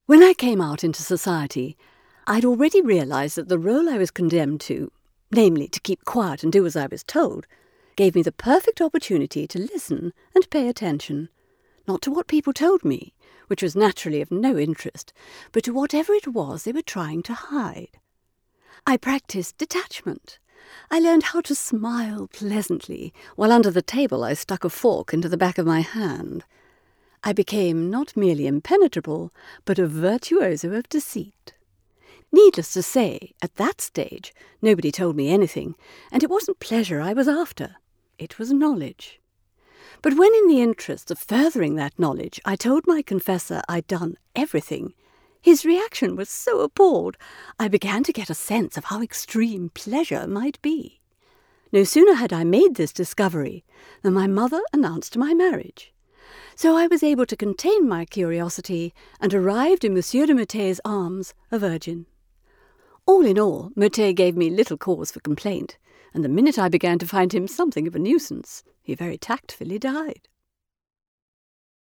When I came out into society, I'd already realised that the role I was condemned to, namely to keep quiet and do as I was told, gave me the perfect opportunity to listen and pay attention, not to what people told me, which was naturally of no interest, but to whatever it was they were trying to hide. I practised detachment. I learned how to smile pleasantly, while under the table I stuck a fork into the back of my hand. I became not merely impenetrable, but a virtuoso of deceit. Needless to say, at that stage, nobody told me anything, and it wasn't pleasure I was after. It was knowledge. But when in the interest of furthering that knowledge I told my confessor I'd done everything, his reaction was so appalled I began to get a sense of how extreme pleasure might be. No sooner had I made this discovery than my mother announced my marriage. So I was able to contain my curiosity and arrived in Monsieur de Merteuil's arms a virgin. All in all, Merteuil gave me little cause for complaint, and the minute I began to find him something of a nuisance, he very tactfully died.